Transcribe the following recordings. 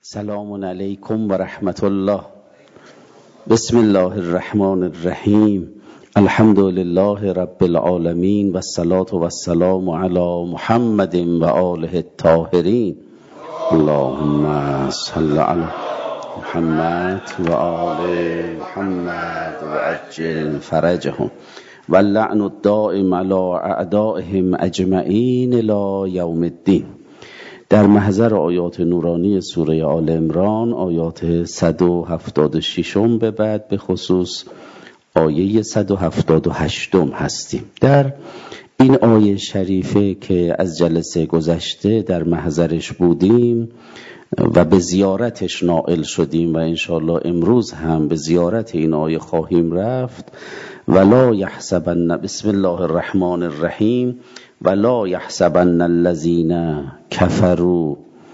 سلام علیکم و رحمت الله. بسم الله الرحمن الرحیم. الحمد لله رب العالمین و الصلاة و السلام علی محمد و آله الطاهرین. اللهم صل علی محمد و آل محمد و عجل فرجهم و اللعن الدائم علی اعدائهم اجمعین الی یوم الدین. در محضر آیات نورانی سوره آل عمران آیات 176 به بعد به خصوص آیه 178 هستیم. در این آیه شریفه که از جلسه گذشته در محضرش بودیم و به زیارتش نائل شدیم و انشاءالله امروز هم به زیارت این آیه خواهیم رفت. ولا یحسبن، بسم الله الرحمن الرحیم، ولا یحسبن الذین کفروا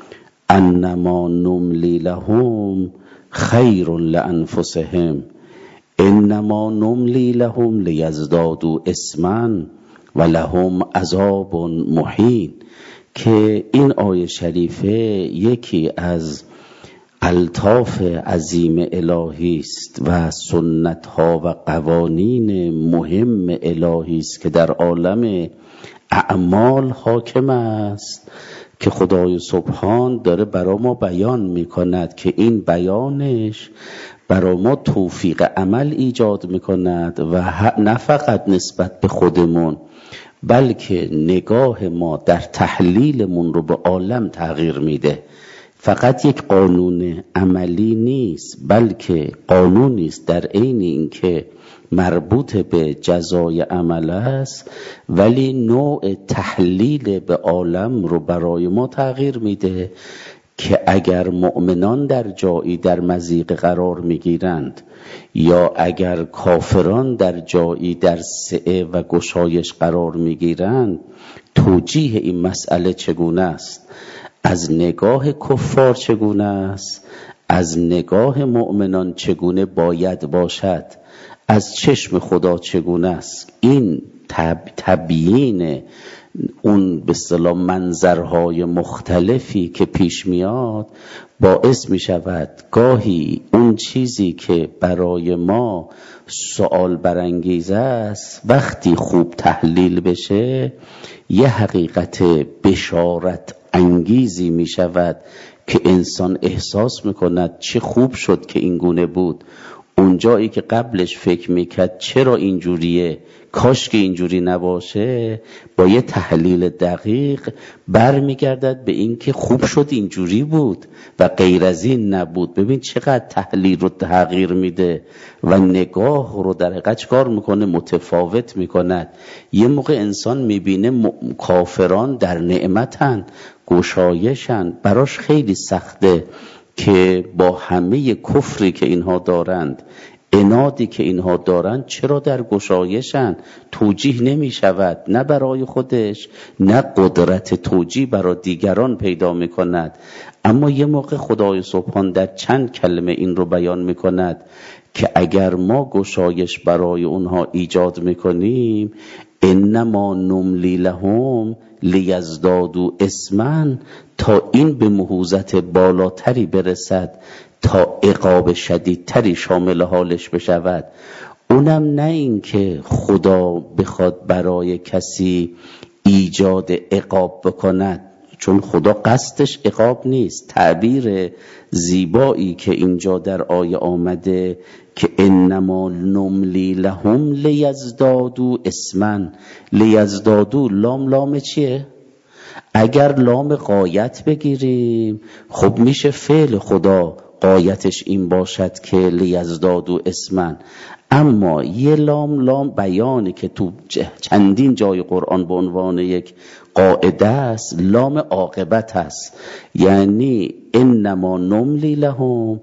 انما نملی لهم خیر لانفسهم انما نملی لهم لیزدادوا اثما و لهم عذاب مهین. که این آیه شریفه یکی از الطاف عظیم الهی است و سنت ها و قوانین مهم الهی است که در عالم اعمال حاکم است، که خدای سبحان داره برای ما بیان میکند که این بیانش برای ما توفیق عمل ایجاد میکند و نه فقط نسبت به خودمون بلکه نگاه ما در تحلیلمون رو به عالم تغییر میده. فقط یک قانون عملی نیست بلکه قانونی است در عین اینکه مربوط به جزای عمل است، ولی نوع تحلیل به عالم رو برای ما تغییر میده که اگر مؤمنان در جایی در مضیقه قرار میگیرند یا اگر کافران در جایی در سعه و گشایش قرار میگیرند، توجیه این مسئله چگونه است؟ از نگاه کفار چگونه است؟ از نگاه مؤمنان چگونه باید باشد؟ از چشم خدا چگونه است؟ این تبیین اون به اصطلاح منظرهای مختلفی که پیش میاد باعث می شود گاهی اون چیزی که برای ما سوال برانگیز است وقتی خوب تحلیل بشه یه حقیقت بشارت انگیزی می شود که انسان احساس می کند چه خوب شد که این گونه بود. اون جایی که قبلش فکر میکرد چرا اینجوریه، کاش که اینجوری نباشه، با یه تحلیل دقیق برمیگردد به این که خوب شد اینجوری بود و غیر از این نبود. ببین چقدر تحلیل رو تغییر میده و نگاه رو در حقیقت چکار میکنه؟ متفاوت میکند. یه موقع انسان میبینه کافران در نعمتن، گشایشن، براش خیلی سخته که با همه کفری که اینها دارند، عنادی که اینها دارند، چرا در گشایشن؟ توجیه نمی شود، نه برای خودش نه قدرت توجیه برای دیگران پیدا می کند. اما یه موقع خدای سبحان در چند کلمه این رو بیان می کند که اگر ما گشایش برای اونها ایجاد می کنیم، انما نملی لهم لیزدادوا اثما، تا این به مهوزت بالاتری برسد، تا عقاب شدیدتری شامل حالش بشود. اونم نه این که خدا بخواد برای کسی ایجاد عقاب بکند، چون خدا قصدش عقاب نیست. تعبیر زیبایی که اینجا در آیه آمده که انما نملی لهم لیزدادوا اثما، لیزدادوا لام چیه؟ اگر لام غایت بگیریم خب میشه فعل خدا غایتش این باشد که لیزدادوا اثما، اما یه لام بیانی که تو چندین جای قرآن به عنوان یک قاعده است، لام عاقبت است. یعنی انما نملی لهم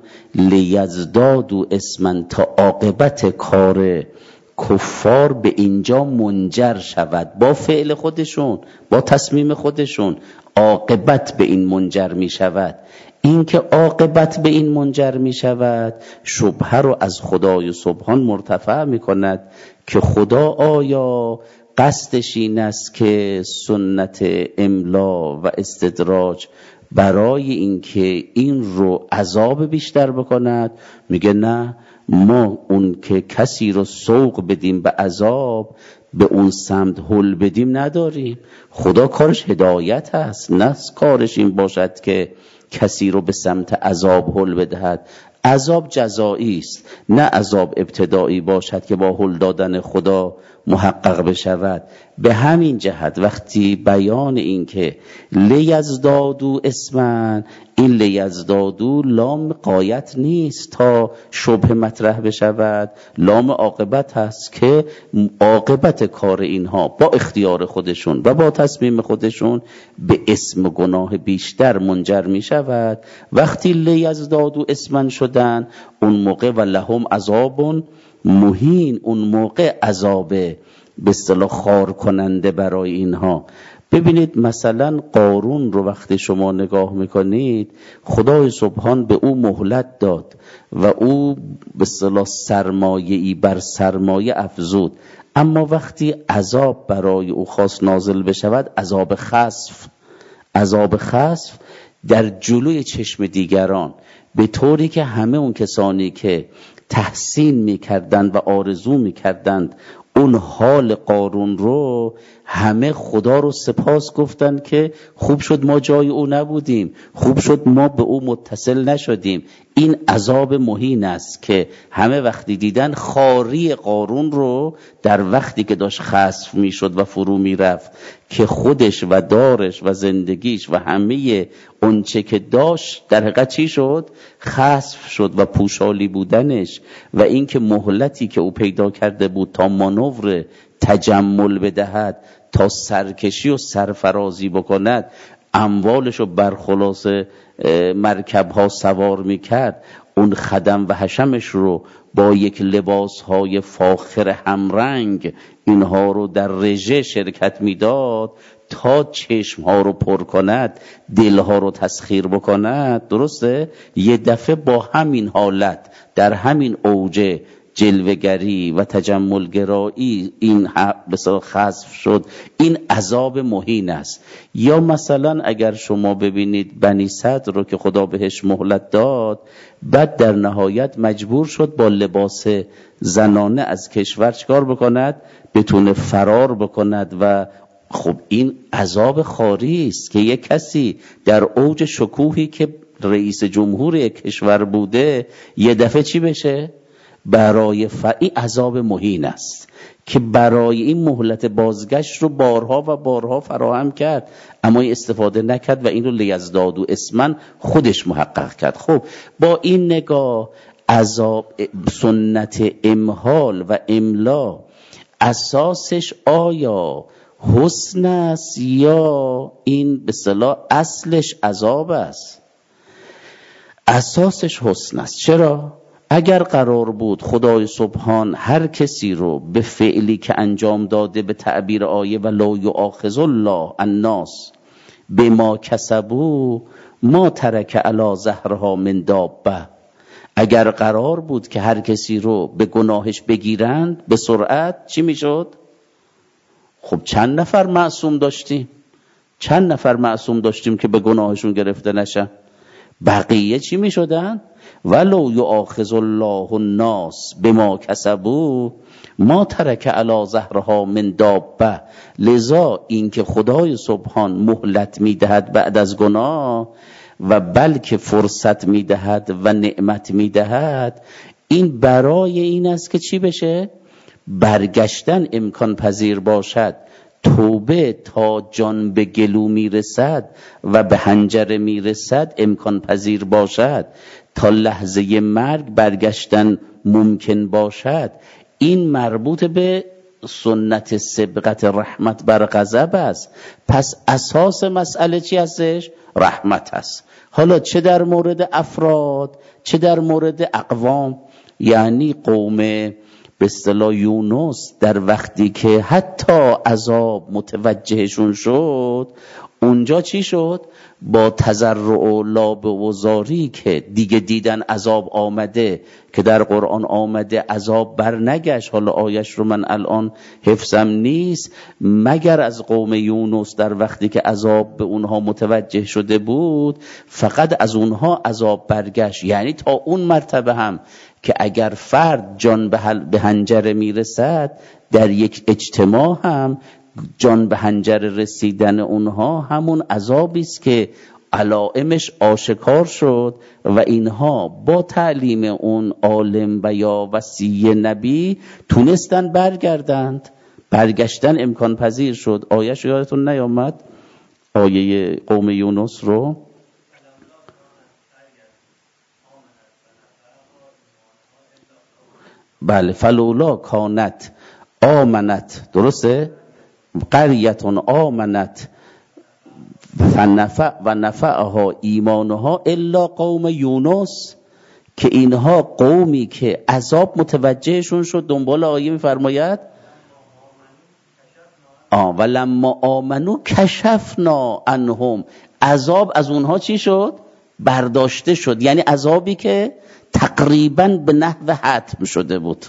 لیزدادوا اثما، تا عاقبت کار کفار به اینجا منجر شود، با فعل خودشون، با تصمیم خودشون عاقبت به این منجر می شود. این که عاقبت به این منجر می شود شبهه رو از خدای سبحان مرتفع می کند که خدا آیا قصدش این است که سنت املا و استدراج برای اینکه این رو عذاب بیشتر بکند، میگه نه، ما اون که کسی رو سوق بدیم به عذاب، به اون سمت هل بدیم نداریم. خدا کارش هدایت هست، نه کارش این باشد که کسی رو به سمت عذاب هل بدهد. عذاب جزایی است، نه عذاب ابتدایی باشد که با هل دادن خدا محقق بشود. به همین جهت وقتی بیان این که لیزدادو اسمن، این لیزدادو لام غایت نیست تا شبه مطرح بشود، لام عاقبت هست که عاقبت کار اینها با اختیار خودشون و با تصمیم خودشون به اسم گناه بیشتر منجر می شود. وقتی لیزدادو اسمن شدن، اون موقع و لهم عذاب مهین، اون موقع عذاب به اصطلاح خار کننده برای اینها. ببینید مثلا قارون رو وقتی شما نگاه میکنید، خدای سبحان به او مهلت داد و او به اصطلاح سرمایه‌ای بر سرمایه افزود، اما وقتی عذاب برای او خواست نازل بشود، عذاب خسف در جلوی چشم دیگران، به طوری که همه اون کسانی که تحسین میکردند و آرزو میکردند اون حال قارون رو، همه خدا رو سپاس گفتند که خوب شد ما جای او نبودیم، خوب شد ما به او متصل نشدیم. این عذاب مهین است که همه وقتی دیدن خاری قارون رو در وقتی که داشت خسف میشد و فرو میرفت، که خودش و دارش و زندگیش و همه اونچه که داشت در حقیقت چی شد؟ خسف شد و پوشالی بودنش و اینکه مهلتی که او پیدا کرده بود تا مانور تجمل بدهد، تا سرکشی و سرفرازی بکند، اموالشو برخلاص مرکب ها سوار میکرد، اون خدم و حشمش رو با یک لباس های فاخر همرنگ اینها رو در رژه شرکت میداد تا چشم ها رو پر کند، دل ها رو تسخیر بکند. درسته؟ یه دفعه با همین حالت در همین اوج جلوگری و تجملگرایی این بسیار خسف شد. این عذاب مهین است. یا مثلا اگر شما ببینید بنی صدر رو که خدا بهش مهلت داد، بعد در نهایت مجبور شد با لباس زنانه از کشور چکار بکند؟ بتونه فرار بکند. و خب این عذاب خاری است که یک کسی در اوج شکوهی که رئیس جمهور یک کشور بوده یه دفعه چی بشه؟ برای این عذاب مهین است که برای این مهلت بازگشت رو بارها و بارها فراهم کرد، اما این استفاده نکرد و این رو لیزدادو اسمن خودش محقق کرد. خب با این نگاه، عذاب سنت امهال و املا اساسش آیا حسن است یا این به اصطلاح اصلش عذاب است؟ اساسش حسن است. چرا؟ اگر قرار بود خدای سبحان هر کسی رو به فعلی که انجام داده، به تعبیر آیه و لا یؤاخذ الله الناس بما کسبوا ما ترک علی ظهرها من دابه، اگر قرار بود که هر کسی رو به گناهش بگیرند به سرعت، چی میشد؟ خب چند نفر معصوم داشتیم که به گناهشون گرفته نشن؟ بقیه چی میشدن؟ ولو یؤاخذ الله الناس بما کسبوا ما ترک علی ظهرها من دابه. لذا اینکه خدای سبحان مهلت میدهد بعد از گناه و بلکه فرصت میدهد و نعمت میدهد، این برای این است که چی بشه؟ برگشتن امکان پذیر باشد، توبه تا جان به گلو میرسد و به حنجره میرسد امکان پذیر باشد، تا لحظه مرگ برگشتن ممکن باشد. این مربوط به سنت سبقت رحمت بر غضب است. پس اساس مسئله چی هستش؟ رحمت است. حالا چه در مورد افراد چه در مورد اقوام، یعنی قوم به اصطلاح یونس در وقتی که حتی عذاب متوجهشون شد، اونجا چی شد؟ با تضرع و لابه و زاری که دیگه دیدن عذاب آمده، که در قرآن آمده عذاب بر نگشت. حالا آیش رو من الان حفظم نیست، مگر از قوم یونس در وقتی که عذاب به اونها متوجه شده بود فقط از اونها عذاب برگشت. یعنی تا اون مرتبه هم که اگر فرد جان به حنجره میرسد، در یک اجتماع هم جان به حنجره رسیدن اونها همون عذابی است که علائمش آشکار شد و اینها با تعلیم اون عالم و یا وصی نبی تونستن برگردند. برگشتن امکان پذیر شد. آیه‌اش یادتون نیامد؟ آیه قوم یونس رو بله، فلولا کانت آمنت، درسته؟ قریتون آمنت و نفعها ایمانها الا قوم یونس، که اینها قومی که عذاب متوجهشون شد. دنبال آیه میفرماید و لما آمنو کشفنا عنهم، عذاب از اونها چی شد؟ برداشته شد. یعنی عذابی که تقریبا به نحو حتم شده بود،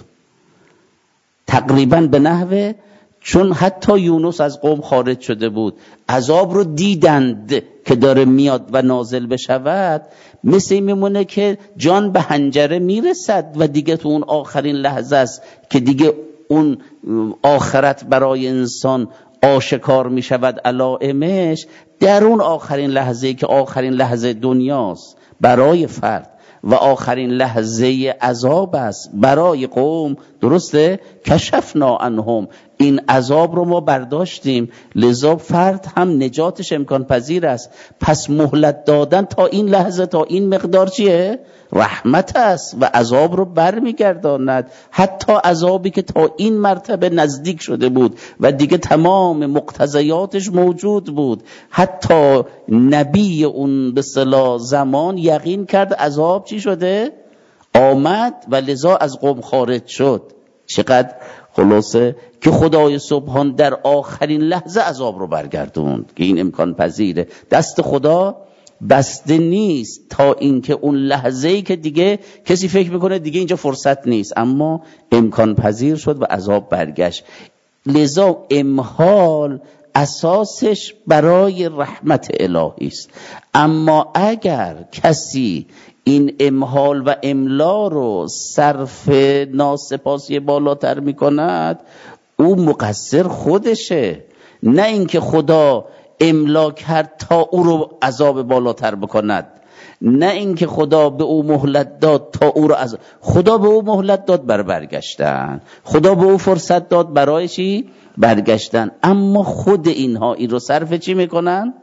تقریبا به نحو، چون حتی یونس از قوم خارج شده بود، عذاب رو دیدند که داره میاد و نازل بشود. مثل این میمونه که جان به حنجره میرسد و دیگه تو اون آخرین لحظه است که دیگه اون آخرت برای انسان آشکار میشود علائمش. در اون آخرین لحظه که آخرین لحظه دنیاست برای فرد و آخرین لحظه عذاب است برای قوم، درسته؟ کشفنا عنهم، این عذاب رو ما برداشتیم، لذا فرد هم نجاتش امکان پذیر است. پس مهلت دادن تا این لحظه، تا این مقدار چیه؟ رحمت است و عذاب رو برمیگرداند. حتی عذابی که تا این مرتبه نزدیک شده بود و دیگه تمام مقتضیاتش موجود بود، حتی نبی اون به اصطلاح زمان یقین کرد عذاب چی شده؟ آمد و لذا از قوم خارج شد. چقدر خلاصه که خدای سبحان در آخرین لحظه عذاب رو برگردوند، که این امکان پذیره. دست خدا بسته نیست تا اینکه اون لحظه‌ای که دیگه کسی فکر میکنه دیگه اینجا فرصت نیست، اما امکان پذیر شد و عذاب برگشت. لذا امهال اساسش برای رحمت الهی است. اما اگر کسی این امهال و املا رو صرف ناسپاسی بالاتر میکند، او مقصر خودشه، نه اینکه خدا املا کرد تا او رو عذاب بالاتر بکند، نه اینکه خدا به او مهلت داد تا او رو عذاب. خدا به او مهلت داد برای برگشتن، خدا به او فرصت داد برای چی؟ برگشتن. اما خود اینها این رو صرف چی میکنن؟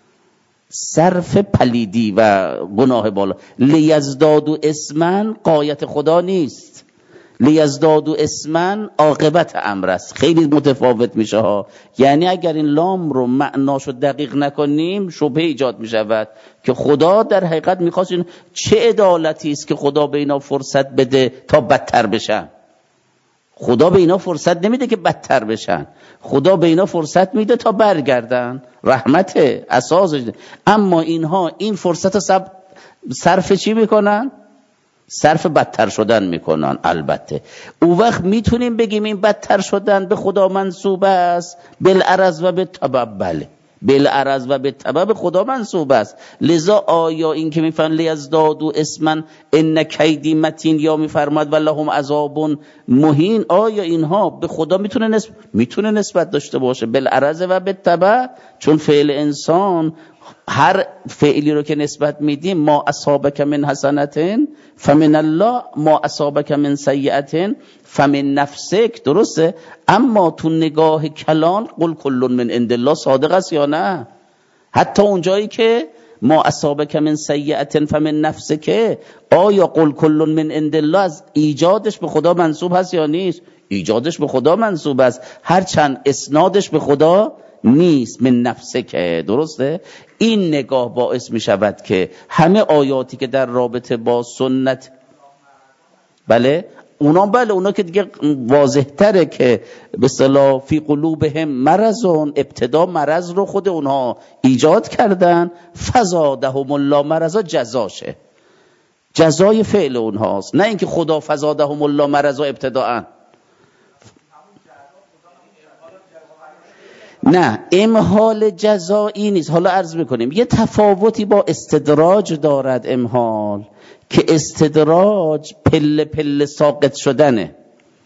صرف پلیدی و گناه بالا. لیزدادو اسمن قایت خدا نیست، لیزدادو اسمن عاقبت امر است. خیلی متفاوت میشه ها. یعنی اگر این لام رو معناشو دقیق نکنیم شبهه ایجاد میشود که خدا در حقیقت میخواست این چه عدالتی است که خدا به اینا فرصت بده تا بدتر بشن. خدا به اینا فرصت نمیده که بدتر بشن، خدا به اینا فرصت میده تا برگردن. رحمت اساسش. اما اینها این فرصت صرف چی میکنن؟ صرف بدتر شدن میکنن. البته اون وقت میتونیم بگیم این بدتر شدن به خدا منسوب است، بالعرض و بالطبع. بله، بالعرض و بالطبع به خدا منسوب است. لذا آیا این که میفرماید لیزدادو اسمن ان کیدی متین، یا میفرماید ولهم عذاب مهین، آیا اینها به خدا میتونه نسبت داشته باشه؟ بالعرض و بالطبع. چون فعل انسان، هر فعلی رو که نسبت میدیم، ما اصابک من حسنتن فمن الله، ما اصابک من سیئتن فمن نفسک، درسته؟ اما تو نگاه کلان قل کل من عند الله صادق است یا نه؟ حتی اونجایی که ما اصابک من سیئتن فمن نفسک، آیا قل کل من عند الله از ایجادش به خدا منسوب هست یا نیست؟ ایجادش به خدا منسوب است، هرچند اسنادش به خدا نیست. من نفسه که، درسته؟ این نگاه باعث می شود که همه آیاتی که در رابطه با سنت، بله، اونا بله، اونا که دیگه واضح تره که به اصطلاح فی قلوبهم مرضون، ابتدا مرض رو خود اونها ایجاد کردن، فزادهم الله مرضا جزاشه، جزای فعل اونهاست، نه اینکه خدا فزادهم الله مرضا ابتداءً. نه، امهال جزایی نیست. حالا عرض میکنیم یه تفاوتی با استدراج دارد امهال، که استدراج پله پله ساقط شدنه،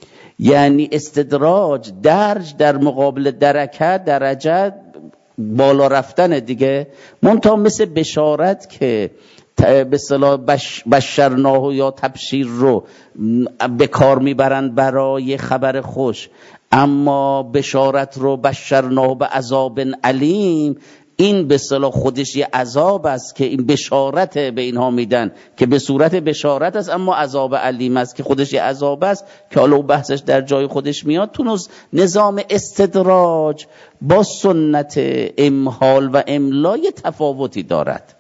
یعنی استدراج درج در مقابل درکت، درجه بالا رفتن دیگه. منتها مثل بشارت که به اصطلاح بشرناه یا تبشیر رو به کار میبرند برای خبر خوش، اما بشارت رو بشرناه به عذاب علیم، این به اصطلاح خودش یه عذاب است که این بشارت به اینها میدن که به صورت بشارت است، اما عذاب علیم است که خودش یه عذاب است که حالا بحثش در جای خودش میاد. تو نظام استدراج با سنت امهال و املا یه تفاوتی دارد.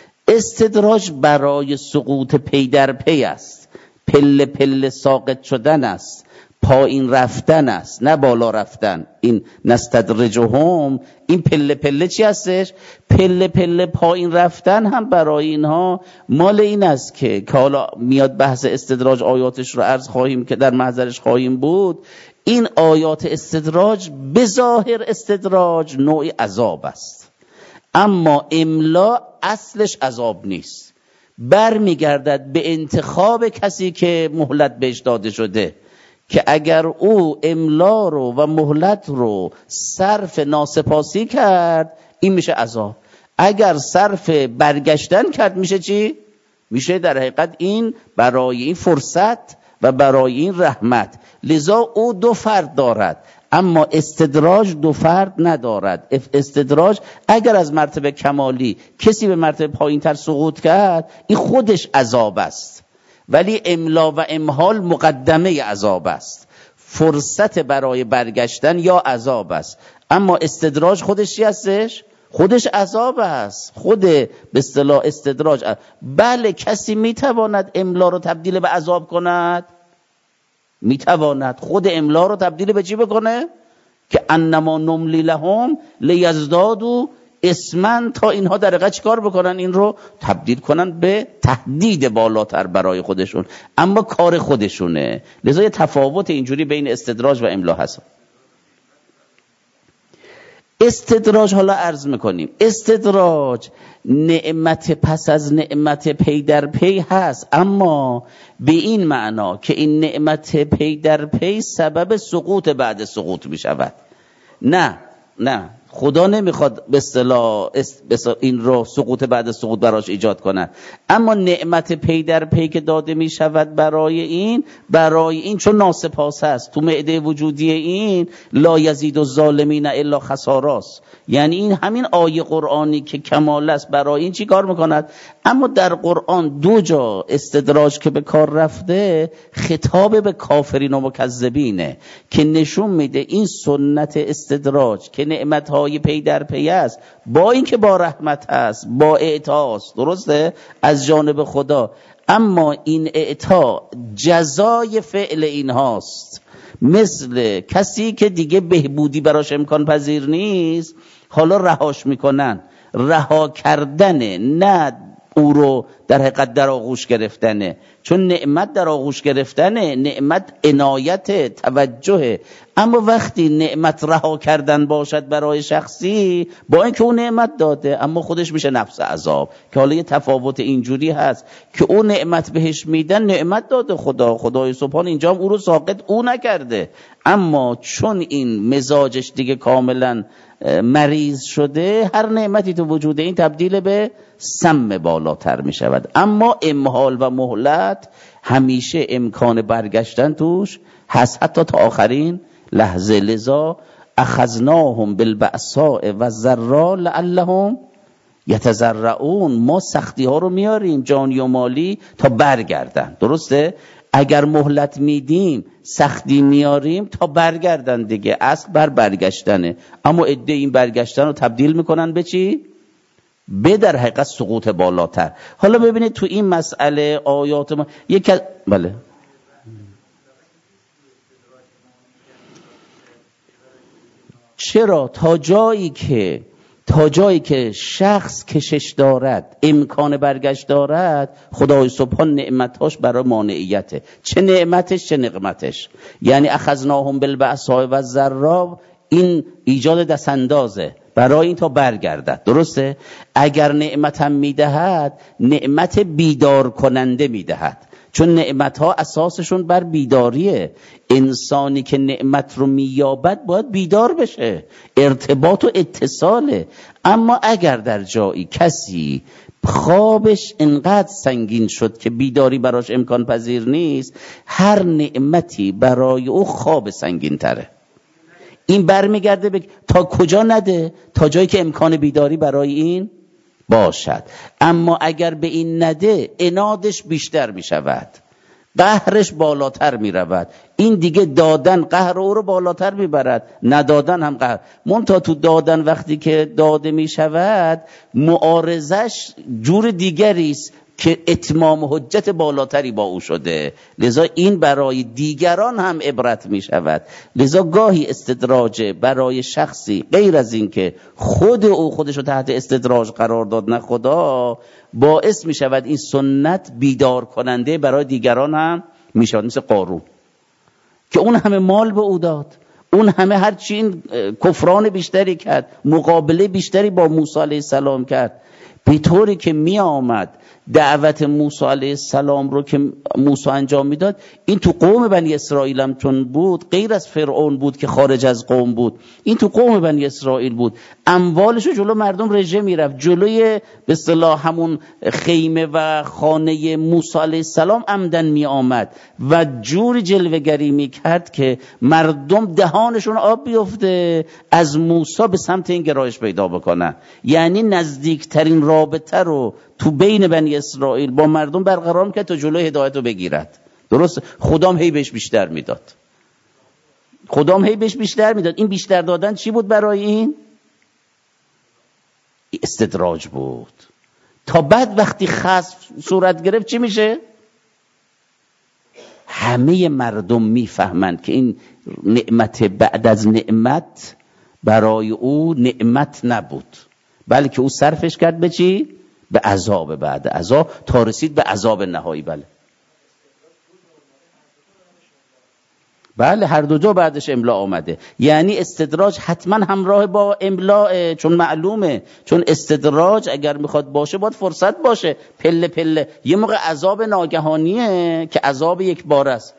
استدراج برای سقوط پی در پی است، پله پله ساقط شدن است، پایین رفتن است، نه بالا رفتن. این نستدرجهم، این پله پله چی هستش؟ پله پله پایین رفتن هم برای اینها مال این است که حالا میاد بحث استدراج آیاتش رو عرض خواهیم که در محضرش خواهیم بود. این آیات استدراج به ظاهر استدراج نوعی عذاب است، اما املا اصلش عذاب نیست، برمیگردد به انتخاب کسی که مهلت بهش داده شده، که اگر او املا رو و مهلت رو صرف ناسپاسی کرد این میشه عذاب، اگر صرف برگشتن کرد میشه چی؟ میشه در حقیقت این برای این فرصت و برای این رحمت. لذا او دو فرد دارد، اما استدراج دو فرد ندارد. استدراج اگر از مرتبه کمالی کسی به مرتبه پایین تر سقوط کرد این خودش عذاب است، ولی املا و امهال مقدمه عذاب است، فرصت برای برگشتن یا عذاب است. اما استدراج خودش چی هستش؟ خودش عذاب است، خود به اصطلاح استدراج. بله کسی میتواند املا رو تبدیل به عذاب کند، میتواند خود املا رو تبدیل به چی بکنه؟ که انما نملی لهم لیزدادوا اسمن، تا اینها در حقیقت چیکار بکنن؟ این رو تبدیل کنن به تهدید بالاتر برای خودشون، اما کار خودشونه. لذا یه تفاوت اینجوری بین استدراج و املا هست. استدراج حالا عرض میکنیم، استدراج نعمت پس از نعمت پی در پی هست، اما به این معنا که این نعمت پی در پی سبب سقوط بعد سقوط میشود. نه خدا نمیخواد به اصطلاح این رو سقوط بعد سقوط براش ایجاد کنن، اما نعمت پی در پی که داده میشود برای این چون ناسپاس است، تو معده وجودی این لا یزید الظالمین الا خساراست. یعنی این همین آیه قرآنی که کمال است برای این چی کار میکند؟ اما در قرآن دو جا استدراج که به کار رفته خطاب به کافرین و مکذبینه، که نشون میده این سنت استدراج که نعمتهای پی در پی است، با اینکه با رحمت است، با اعطاست، درسته، از جانب خدا، اما این اعطا جزای فعل این هاست. مثل کسی که دیگه بهبودی براش امکان پذیر نیست، حالا رهاش میکنن. رها کردنه، نه او رو در حقیقت در آغوش گرفتنه، چون نعمت در آغوش گرفتنه، نعمت عنایت، توجهه. اما وقتی نعمت رها کردن باشد برای شخصی، با اینکه اون نعمت داده اما خودش میشه نفس عذاب، که حالا یه تفاوت اینجوری هست که اون نعمت بهش میدن، نعمت داده خدای سبحان، اینجا هم او رو ساقط او نکرده، اما چون این مزاجش دیگه کاملا مریض شده، هر نعمتی تو وجود این تبدیل به سم بالاتر می شود. اما امهال و مهلت همیشه امکان برگشتن توش هست، حتی تا آخرین لحظه. لذا اخذناهم بالبأساء و الضراء لعلهم یتضرعون، ما سختی ها رو میاریم جانی و مالی تا برگردن، درسته؟ اگر مهلت میدیم سختی میاریم تا برگردن دیگه، اصل بر برگشتنه. اما عده این برگشتن رو تبدیل میکنن به چی؟ به در حقیقت سقوط بالاتر. حالا ببینید تو این مسئله آیات ما بله چرا؟ تا جایی که شخص کشش دارد، امکان برگشت دارد، خدای سبحان نعمتاش برای مانعیته. چه نعمتش چه نقمتش. یعنی اخذناهم بالبأساء والضراء، این ایجاد دستاندازه برای این تا برگردد. درسته؟ اگر نعمت هم میدهد، نعمت بیدار کننده میدهد، چون نعمت ها اساسشون بر بیداریه. انسانی که نعمت رو مییابد باید بیدار بشه، ارتباط و اتصاله. اما اگر در جایی کسی خوابش انقدر سنگین شد که بیداری براش امکان پذیر نیست، هر نعمتی برای او خواب سنگین تره. این برمیگرده تا کجا نده؟ تا جایی که امکان بیداری برای این باشد. اما اگر به این نده، عنادش بیشتر می شود، قهرش بالاتر می رود. این دیگه دادن قهر او رو بالاتر می برد، ندادن هم قهر. منتها تو دادن وقتی که داده می شود، معارضش جور دیگریست که اتمام حجت بالاتری با او شده. لذا این برای دیگران هم عبرت می شود. لذا گاهی استدراج برای شخصی غیر از این که خودش رو تحت استدراج قرار داد، نه خدا، باعث می شود این سنت بیدار کننده برای دیگران هم می شود. مثل قارون که اون همه مال به او داد، اون همه هرچی این کفران بیشتری کرد، مقابله بیشتری با موسی علیه السلام کرد، به طوری که می آمد دعوت موسی علیه السلام رو که موسی انجام میداد، این تو قوم بنی اسرائیل هم چون بود، غیر از فرعون بود که خارج از قوم بود، این تو قوم بنی اسرائیل بود، اموالش رو جلو مردم رژه میرفت، جلوی به اصطلاح همون خیمه و خانه موسی علیه السلام عمدن می آمد و جوری جلوه‌گری میکرد که مردم دهانشون آب بیفته از موسی به سمت این گرایش پیدا بکنن. یعنی نزدیکترین رابطه رو تو بین بنی اسرائیل با مردم برقرار میکرد تا جلوی هدایت رو بگیرد. درست؟ خدام هی بهش بیشتر میداد. این بیشتر دادن چی بود برای این؟ استدراج بود. تا بعد وقتی خسف صورت گرفت چی میشه؟ همه مردم میفهمند که این نعمت بعد از نعمت برای او نعمت نبود، بلکه او صرفش کرد به چی؟ به عذاب بعد عذاب، تا رسید به عذاب نهایی. بله هر دو جا بعدش املا آمده. یعنی استدراج حتما همراه با املا، چون معلومه، چون استدراج اگر میخواد باشه باید فرصت باشه، پله پله. یه موقع عذاب ناگهانیه که عذاب یک بار است.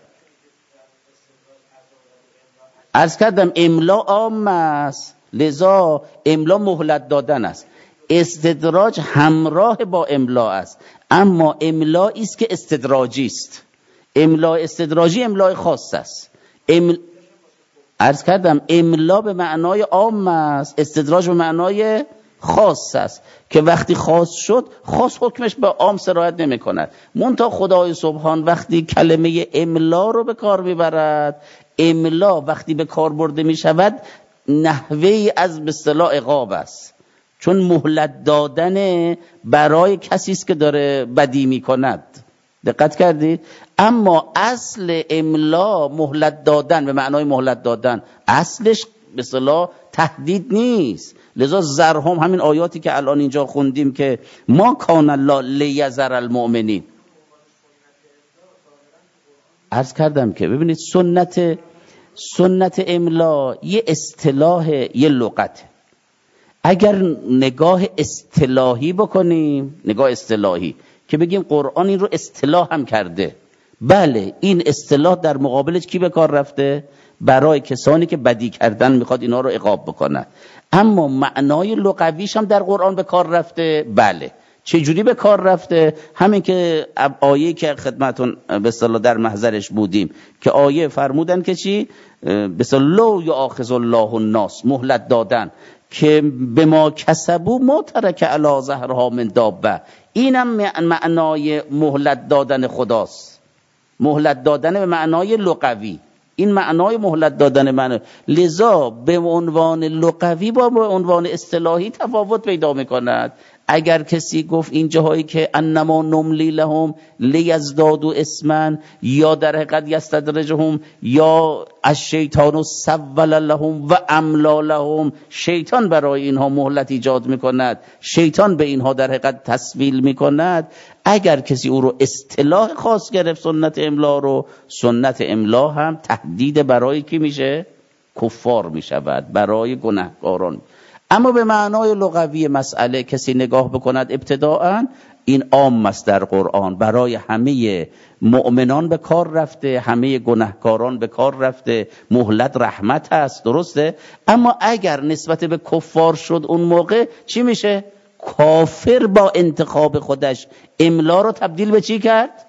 عرض کردم املا عام است، لذا املا مهلت دادن است. استدراج همراه با املا است، اما املایی است که استدراجی است. املا استدراجی املا خاص است. عرض کردم املا به معنای عام است، استدراج به معنای خاص است که وقتی خاص شد، خاص حکمش به عام سرایت نمی کند. منتها خدای سبحان وقتی کلمه املا رو به کار میبرد، املا وقتی به کار برده می شود نحوهی از به اصطلاح عقاب است، چون مهلت دادن برای کسی است که داره بدی می کند. دقت کردید؟ اما اصل املا مهلت دادن به معنای مهلت دادن، اصلش به اصطلاح تهدید نیست. لذا زرهم، همین آیاتی که الان اینجا خوندیم که ما کان الله لیذر المؤمنین، عرض کردم که ببینید سنت املا یه اصطلاح، یه لغت. اگر نگاه اصطلاحی بکنیم، نگاه اصطلاحی که بگیم قرآن این رو اصطلاح هم کرده، بله این اصطلاح در مقابلش کی به کار رفته؟ برای کسانی که بدی کردن میخواد اینا رو عقاب بکنه. اما معنای لغویش هم در قرآن به کار رفته. بله چجوری به کار رفته؟ همین که آیه که خدمتون به اصطلاح در محضرش بودیم که آیه فرمودن که چی؟ به اصطلاح لو یؤاخذ الله الناس، مهلت دادن که به ما کسبوا ما ترک علی ظهرها من دابه. اینم معنای مهلت دادن خداست. مهلت دادن به معنای لغوی، این معنای مهلت دادن معنی. لذا به عنوان لغوی با عنوان اصطلاحی تفاوت پیدا میکند. اگر کسی گفت این جاهایی که انما نملی لهم لیزدادوا اثما یا در حقیقت یستدرجهم یا الشیطان سول لهم و املا لهم، شیطان برای اینها مهلت ایجاد میکند، شیطان به اینها در حقیقت تسویل میکند، اگر کسی او رو اصطلاح خاص گرفت سنت املا رو، سنت املا هم تهدید برای کی میشه؟ کفار میشود، برای گناهکاران. اما به معنای لغوی مسئله کسی نگاه بکند ابتداءً، این عام است در قرآن، برای همه مؤمنان به کار رفته، همه گناهکاران به کار رفته، مهلت رحمت هست، درسته؟ اما اگر نسبت به کفار شد اون موقع چی میشه؟ کافر با انتخاب خودش املا رو تبدیل به چی کرد؟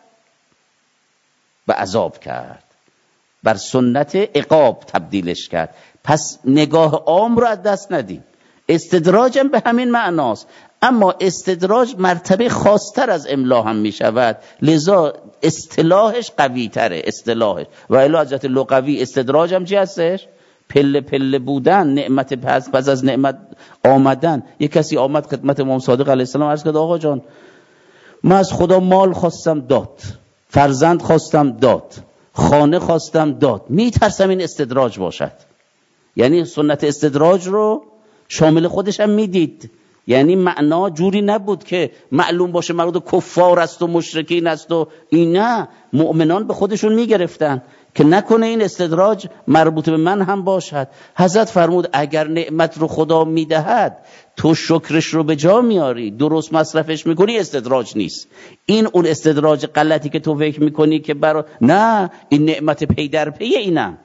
به عذاب کرد، بر سنت عقاب تبدیلش کرد. پس نگاه عام رو از دست ندیم. استدراج هم به همین معناست، اما استدراج مرتبه خاصتر از املا هم می شود، لذا اصطلاحش قوی تره، اصطلاحش. و الا از جهت لغوی استدراج هم چی هستش؟ پله پله بودن، نعمت پس از نعمت آمدن. یک کسی آمد خدمت امام صادق علیه السلام عرض کرد آقا جان من از خدا مال خواستم داد، فرزند خواستم داد، خانه خواستم داد، میترسم این استدراج باشد. یعنی سنت استدراج رو شامل خودش هم میدید، یعنی معنا جوری نبود که معلوم باشه مربوط کفار است و مشرکین است و این، نه، مؤمنان به خودشون میگرفتن که نکنه این استدراج مربوط به من هم باشد. حضرت فرمود اگر نعمت رو خدا میدهد تو شکرش رو به جا میاری، درست مصرفش میکنی، استدراج نیست. این اون استدراج غلطی که تو فکر میکنی که نه، این نعمت پی در پی،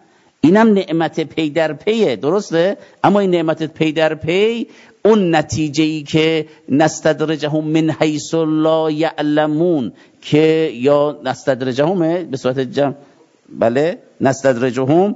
اینم نعمت پی در پیه، درسته؟ اما این نعمت پی در پی اون نتیجه‌ای که نستدرجهم من حیث لا یعلمون، که یا نستدرجهم به صورت جمع، بله نستدرجهم،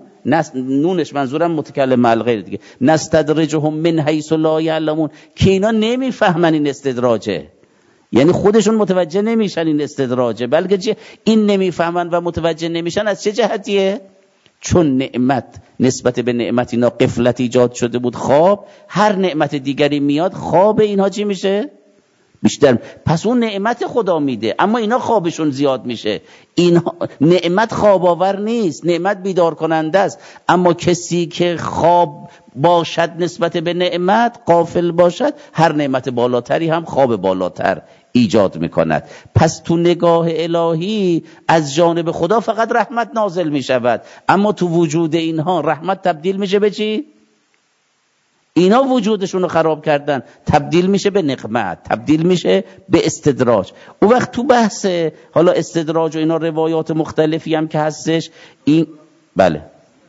نونش منظورم متکلم مع الغیر دیگه، نستدرجهم من حیث لا یعلمون، که اینا نمیفهمن این استدراجه، یعنی خودشون متوجه نمیشن این استدراجه، بلکه این نمیفهمن و متوجه نمیشن از چه جهتیه؟ چون نعمت نسبت به نعمت اینا غفلت ایجاد شده بود، خواب، هر نعمت دیگری میاد خواب اینها چی میشه؟ بیشتر. پس اون نعمت خدا میده اما اینا خوابشون زیاد میشه. اینها نعمت خواب آور نیست، نعمت بیدار کننده است، اما کسی که خواب باشد نسبت به نعمت، غافل باشد، هر نعمت بالاتری هم خواب بالاتر ایجاد میکند. پس تو نگاه الهی از جانب خدا فقط رحمت نازل میشود، اما تو وجود اینها رحمت تبدیل میشه به چی؟ اینا وجودشون رو خراب کردن، تبدیل میشه به نقمت، تبدیل میشه به استدراج. اون وقت تو بحث حالا استدراج و اینا روایات مختلفی هم که هستش، این بله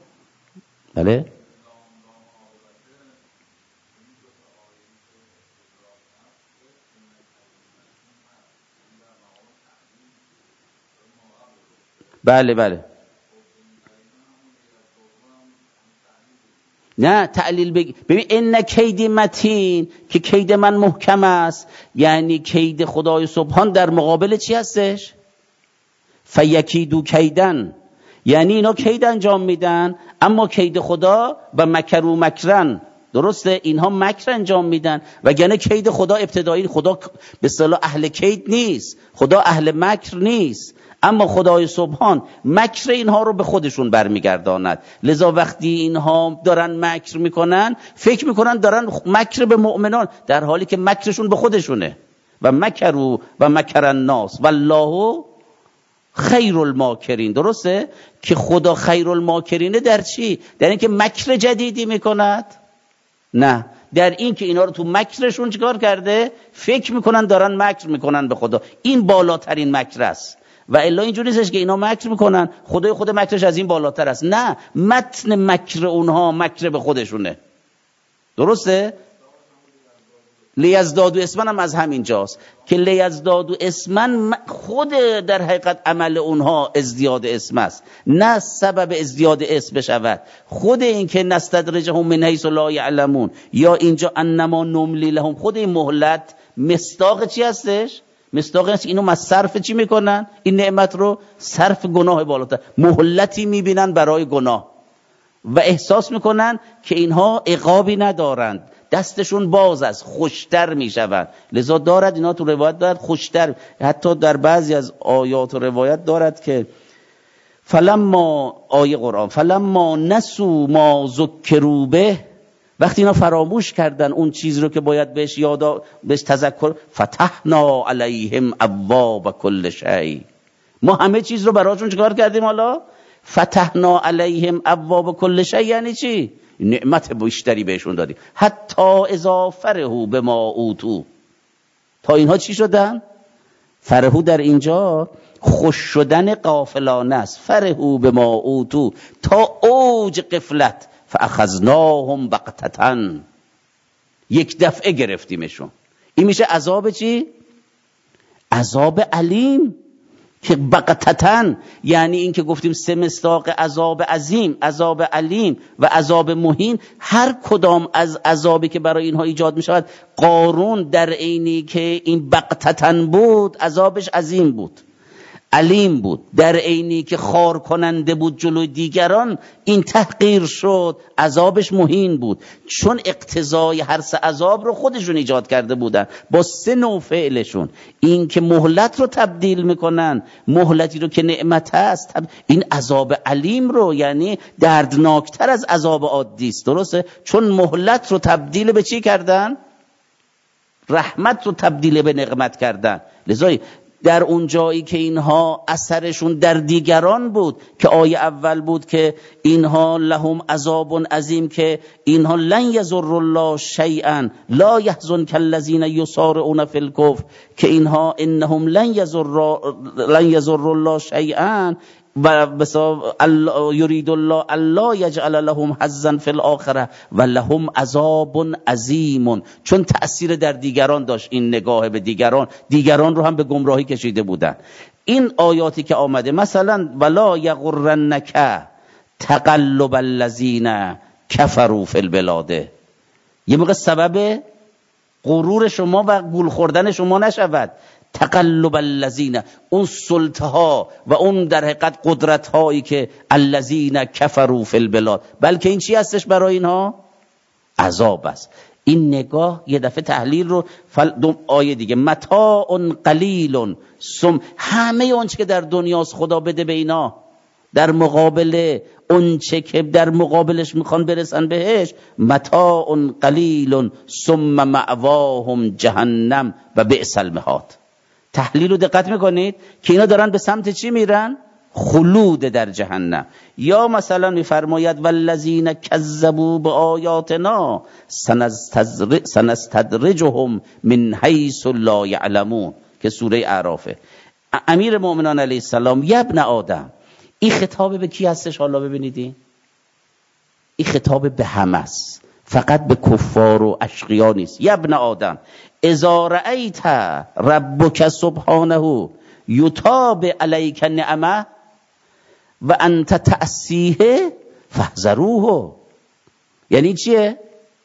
نه تعلیل ببین ان کیدی متین، که کید من محکم است، یعنی کید خدای سبحان در مقابل چی هستش؟ فیکیدو کیدن، یعنی اینا کید انجام میدن، اما کید خدا و مکرو مکرن، درسته؟ اینها مکر انجام میدن، وگرنه کید خدا ابتدایی، خدا به اصطلاح اهل کید نیست، خدا اهل مکر نیست، اما خدای سبحان مکر اینها رو به خودشون برمیگرداند. لذا وقتی اینها دارن مکر میکنن فکر میکنن دارن مکر به مؤمنان، در حالی که مکرشون به خودشونه. و مکروا و مکر الناس والله خیر الماکرین، درسته؟ که خدا خیر الماکرینه در چی؟ در اینکه مکر جدیدی میکند؟ نه، در این که اینا رو تو مکرشون چیکار کرده؟ فکر میکنن دارن مکر میکنن به خدا. این بالاترین مکر است. و الا اینجوری نیستش که اینا مکر میکنن خود مکرش از این بالاتر است، نه، متن مکر اونها مکر به خودشونه، درسته؟ لیزدادو اسمن هم از همین جاست که لیزدادو اسمن خود در حقیقت عمل اونها ازدیاد اسم است، نه سبب ازدیاد اسم بشود. خود این که نستدرجهم من حیث لا یعلمون یا اینجا انما نملی لهم، خود این مهلت مصداق چی هستش؟ مصداق است اینو از صرف چی میکنن؟ این نعمت رو صرف گناه بالاتر، مهلتی میبینن برای گناه و احساس میکنن که اینها عقابی ندارند، دستشون باز است، خوشتر میشوند. لذا دارد اینا تو روایت دارد خوشتر، حتی در بعضی از آیات و روایت دارد که فلما، آیه قرآن، فلما نسوا ما ذکروا به، وقتی اینا فراموش کردن اون چیز رو که باید بهش تذکر، فتحنا علیهم ابواب کل شیء، ما همه چیز رو براشون چیکار کردیم؟ حالا فتحنا علیهم ابواب کل شیء یعنی چی؟ نعمت بیشتری بهشون دادیم. حتی اذا فرحوا بما اوتوا، تا اینها چی شدن؟ فرحو در اینجا خوش شدن غافلانه است. فرحوا بما اوتوا، تا اوج غفلت، فاخذناهم بغتة، یک دفعه گرفتیمشون. این میشه عذاب چی؟ عذاب علیم، که بغتة یعنی این که گفتیم سه مصداق عذاب عظیم، عذاب علیم و عذاب مهین. هر کدام از عذابی که برای اینها ایجاد میشود، قارون در عینی که این بغتة بود عذابش عظیم بود، علیم بود، در عینی که خار کننده بود جلوی دیگران، این تحقیر شد، عذابش مهین بود. چون اقتضای هر سه عذاب رو خودشون ایجاد کرده بودن با سه نوع فعلشون. این که مهلت رو تبدیل میکنن، مهلتی رو که نعمت هست، این عذاب علیم رو، یعنی دردناکتر از عذاب عادی است. درسته؟ چون مهلت رو تبدیل به چی کردن؟ رحمت رو تبدیل به نقمت کردن. لذا در اون جایی که اینها اثرشون در دیگران بود، که آیه اول بود که اینها لهم عذاب عظیم، که اینها لن یضر الله شیئا لا یحزنک الذین یسارعون فی الکفر، که اینها انهم لن یضر الله شیئا و یرید الله الا یجعل لهم حظا فی الاخره و لهم عذاب عظیم. چون تأثیر در دیگران داشت این نگاه به دیگران رو هم به گمراهی کشیده بودن. این آیاتی که آمده مثلا ولا یغرنک تقلب الذین کفروا فی البلاد، یه موقع سبب غرور شما و گول خوردن شما نشود. تقلب الذین، اون سلطه ها و اون در حقیقت قدرت هایی که الذین کفروا فی البلاد، بلکه این چی هستش برای اینها؟ عذاب است. این نگاه یه دفعه تحلیل رو آیه دیگه متاع قلیل همه اون چه که در دنیاست خدا بده به اینا، در مقابل اون چه که در مقابلش میخوان برسن بهش، متاع قلیل ثم مأواهم جهنم و بئس المهاد. تحلیل رو دقت میکنید که اینا دارن به سمت چی میرن؟ خلود در جهنم. یا مثلا میفرماید والذین کذبوا بآیاتنا سنستدرجهم من حیث لا یعلمون، که سوره اعرافه. امیر مؤمنان علیه السلام یا ابن آدم، این خطاب به کی هستش؟ حالا ببینید این خطاب به همه است، فقط به کفار و اشقیا نیست. یا ابن آدم اذا رأیت ربک سبحانه یتاب علیک نعمه و انت تأسیه فاحذروه. یعنی چیه؟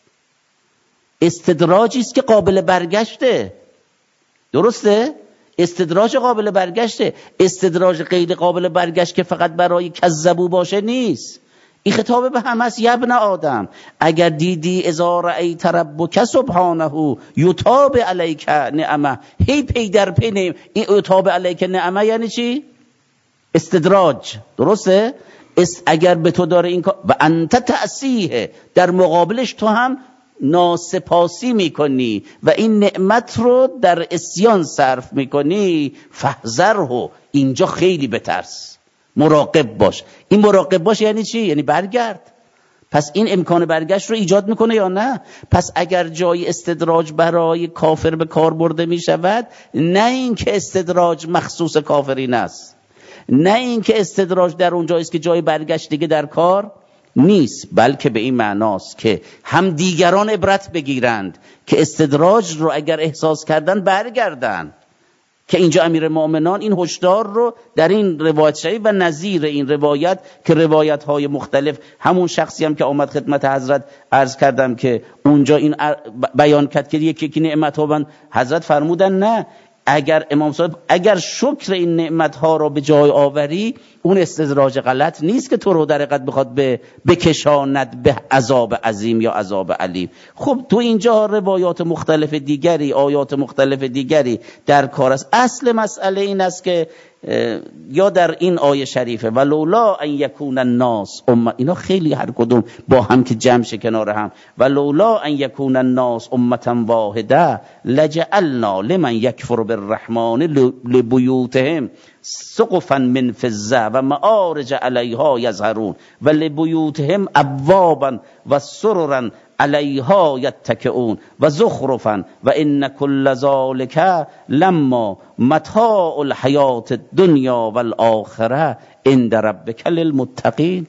استدراجی است که قابل برگشته. درسته؟ استدراج قابل برگشته. استدراج غیر قابل برگشت که فقط برای کذبو باشه نیست. این خطاب به همه است. یا ابن آدم اگر دیدی اذا رأیت ربک سبحانه یتاب علیک نعمه، هی پی در پی این یتاب علیک نعمه یعنی چی؟ استدراج. درسته؟ اگر به تو داره این کار و انت تأسیه، در مقابلش تو هم ناسپاسی میکنی و این نعمت رو در عصیان صرف میکنی، فاحذره، اینجا خیلی بترس، مراقب باش. این مراقب باش یعنی چی؟ یعنی برگرد. پس این امکان برگشت رو ایجاد میکنه یا نه؟ پس اگر جای استدراج برای کافر به کار برده میشود، نه این که استدراج مخصوص کافرین است، نه این که استدراج در اون جاییست که جای برگشت دیگه در کار نیست، بلکه به این معناست که هم دیگران عبرت بگیرند که استدراج رو اگر احساس کردن برگردن. که اینجا امیر مؤمنان این هشدار رو در این روایت شریف و نظیر این روایت، که روایت های مختلف، همون شخصی هم که آمد خدمت حضرت عرض کردم که اونجا این بیان کرد که یکی نعمت ها، حضرت فرمودن نه، اگر امام صادق اگر شکر این نعمت‌ها رو به جای آوری، اون استدراج غلط نیست که تو رو در حقیقت بخواد بکشاند به عذاب عظیم یا عذاب علیم. خب تو اینجا روایات مختلف دیگری، آیات مختلف دیگری در کار است. اصل مسئله این است که یا در این آیه شریفه ولولا ان یکون الناس اینا خیلی هر کدوم با هم که جمع شه کنار هم، ولولا ان یکون الناس امه واحده لجعلنا لمن یکفر بالرحمن لبیوتهم سقفا من فضه و معارج علیها یظهرون و لبیوتهم ابوابا و سررا علیها یتکئون و زخرفا و ان کل ذلک لما متاع الحیات الدنیا والآخره عند ربک للمتقین.